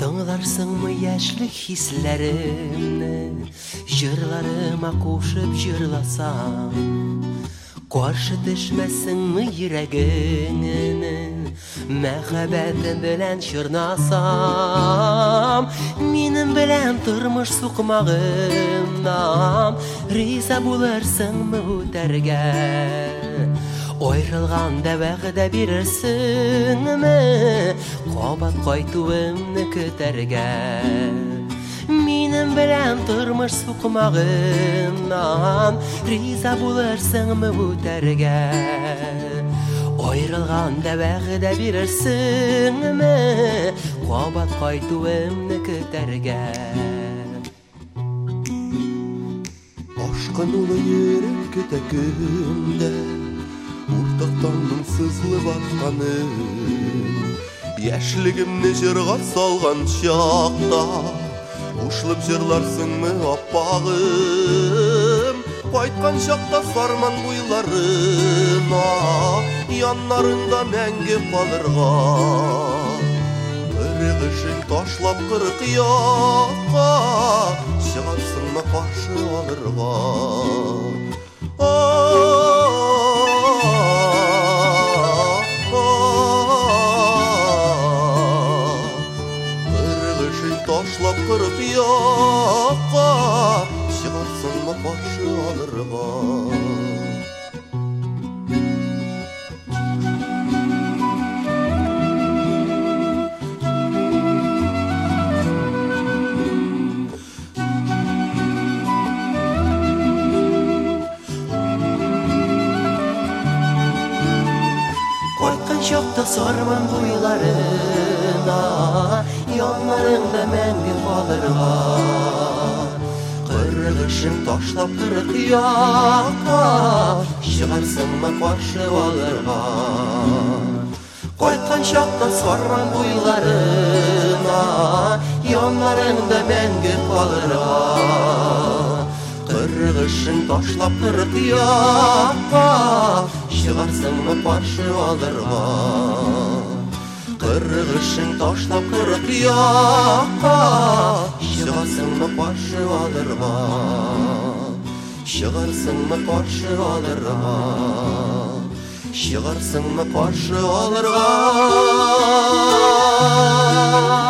Тыңларсыңмы яшьлек хисләремне, җырларыма кушып җырласам, каршы төшмәсеңме йөрәгеңне, мәхәббәтем белән чорнасам, минем белән тормыш сукмагымнан риза булырсыңмы үтәргә? Аерылганда вәгъдә бирерсеңме, кабат кайтуымны көтәргә? Минем белән тормыш сукмагымнан риза булырсыңмы үтәргә? Аерылганда вәгъдә бирерсеңме, кабат кайтуымны көтәргә? Ашкын улы йөрәк көтә көндә, уртактанның сызылып атканын, яшьлегемне җырга салган чакта, ушылып җырларсыңмы аппагым? Кайткан чакта сарман буйларына, яннарында мәңге калырга, ыргышын ташлап кырык якка, чыгарсыңмы каршы алырга? Ташлап кырык якка, чыгарсыңмы каршы алырга? Кайткан чакта сарман буйларына, яннарында мәңге калырга, кыргышын ташлап кырык якка, чыгарсыңмы каршы алырга? Кайткан чакта сарман буйларына, яннарында мәңге калырга, кыргышын ташлап кырык якка, чыгарсыңмы каршы алырга? Кыргышын ташлап кырык якка, чыгарсыңмы каршы алырга? Чыгарсыңмы каршы алырга? Чыгарсыңмы каршы алырга?